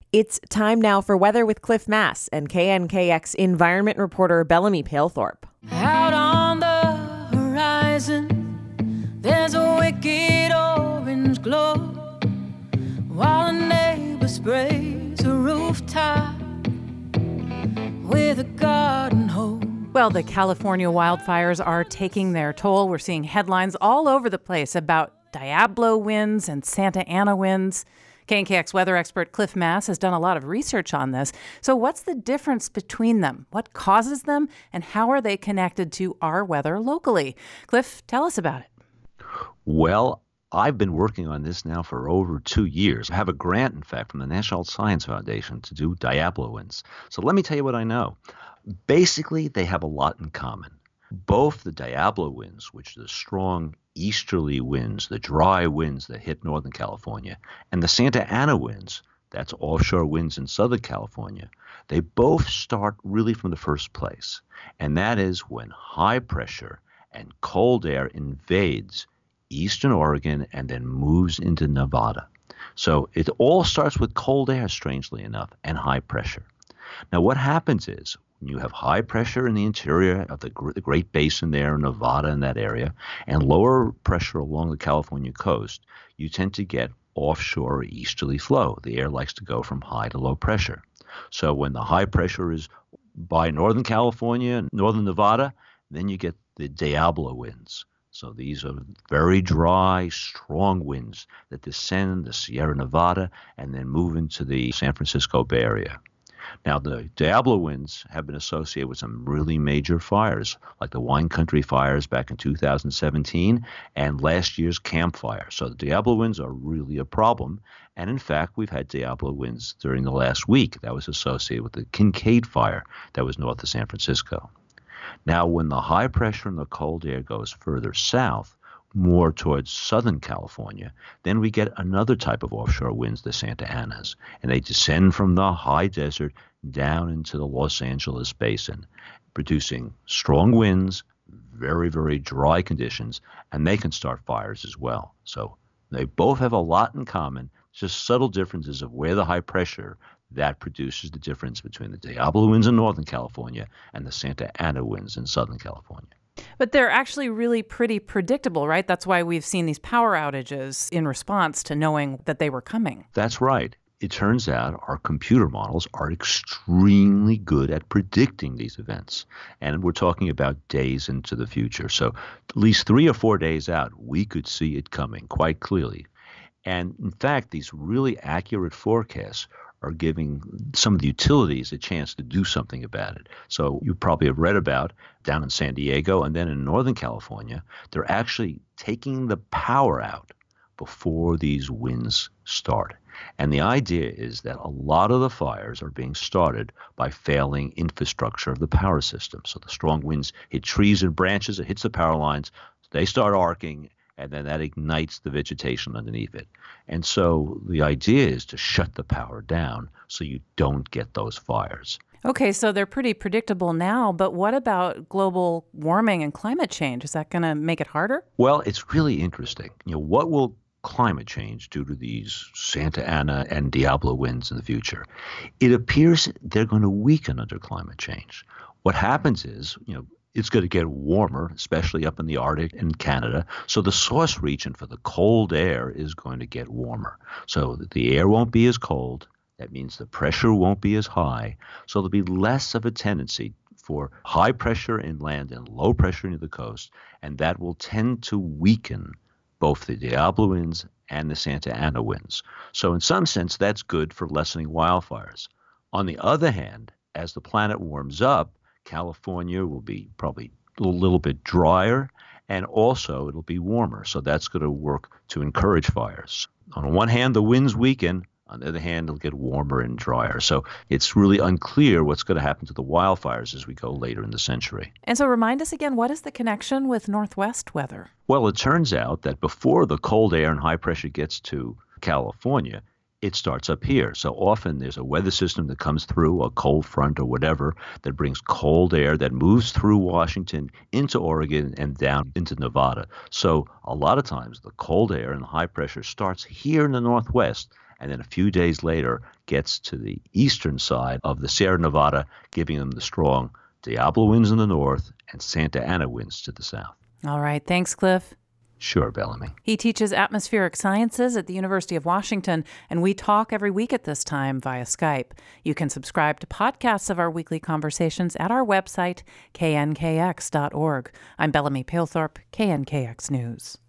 It's time now for Weather with Cliff Mass and KNKX environment reporter Bellamy Palethorpe. Out on the horizon, there's a wicked orange glow, while a neighbor sprays a rooftop with a garden hose. Well, the California wildfires are taking their toll. We're seeing headlines all over the place about Diablo winds and Santa Ana winds. KNKX weather expert Cliff Mass has done a lot of research on this. So what's the difference between them? What causes them? And how are they connected to our weather locally? Cliff, tell us about it. Well, I've been working on this now for over 2 years. I have a grant, in fact, from the National Science Foundation to do Diablo winds. So let me tell you what I know. Basically, they have a lot in common. Both the Diablo winds, which are the strong easterly winds, the dry winds that hit Northern California, and the Santa Ana winds, that's offshore winds in Southern California, they both start really from the first place. And that is when high pressure and cold air invades eastern Oregon and then moves into Nevada. So it all starts with cold air, strangely enough, and high pressure. Now, what happens is when you have high pressure in the interior of the Great Basin there in Nevada and that area, and lower pressure along the California coast, you tend to get offshore easterly flow. The air likes to go from high to low pressure. So when the high pressure is by Northern California and Northern Nevada, then you get the Diablo winds. So these are very dry, strong winds that descend the Sierra Nevada and then move into the San Francisco Bay Area. Now, the Diablo winds have been associated with some really major fires, like the Wine Country fires back in 2017 and last year's Camp Fire. So the Diablo winds are really a problem. And in fact, we've had Diablo winds during the last week that was associated with the Kincaid Fire that was north of San Francisco. Now, when the high pressure and the cold air goes further south, more towards Southern California, then we get another type of offshore winds, the Santa Anas, and they descend from the high desert down into the Los Angeles basin, producing strong winds, very, very dry conditions, and they can start fires as well. So they both have a lot in common, just subtle differences of where the high pressure that produces the difference between the Diablo winds in Northern California and the Santa Ana winds in Southern California. But they're actually really pretty predictable, right? That's why we've seen these power outages in response to knowing that they were coming. That's right. It turns out our computer models are extremely good at predicting these events. And we're talking about days into the future. So at least 3 or 4 days out, we could see it coming quite clearly. And in fact, these really accurate forecasts are giving some of the utilities a chance to do something about it. So you probably have read about down in San Diego and then in Northern California, they're actually taking the power out before these winds start. And the idea is that a lot of the fires are being started by failing infrastructure of the power system. So the strong winds hit trees and branches, it hits the power lines, they start arcing, and then that ignites the vegetation underneath it. And so the idea is to shut the power down so you don't get those fires. Okay, so they're pretty predictable now, but what about global warming and climate change? Is that going to make it harder? Well, it's really interesting. What will climate change do to these Santa Ana and Diablo winds in the future? It appears they're going to weaken under climate change. What happens is, it's going to get warmer, especially up in the Arctic and Canada. So the source region for the cold air is going to get warmer. So the air won't be as cold. That means the pressure won't be as high. So there'll be less of a tendency for high pressure inland and low pressure near the coast. And that will tend to weaken both the Diablo winds and the Santa Ana winds. So in some sense, that's good for lessening wildfires. On the other hand, as the planet warms up, California will be probably a little bit drier, and also it'll be warmer. So that's going to work to encourage fires. On one hand, the winds weaken. On the other hand, it'll get warmer and drier. So it's really unclear what's going to happen to the wildfires as we go later in the century. And so remind us again, what is the connection with Northwest weather? Well, it turns out that before the cold air and high pressure gets to California, it starts up here. So often there's a weather system that comes through, a cold front or whatever, that brings cold air that moves through Washington into Oregon and down into Nevada. So a lot of times the cold air and high pressure starts here in the Northwest and then a few days later gets to the eastern side of the Sierra Nevada, giving them the strong Diablo winds in the north and Santa Ana winds to the south. All right. Thanks, Cliff. Sure, Bellamy. He teaches atmospheric sciences at the University of Washington, and we talk every week at this time via Skype. You can subscribe to podcasts of our weekly conversations at our website, knkx.org. I'm Bellamy Palethorpe, KNKX News.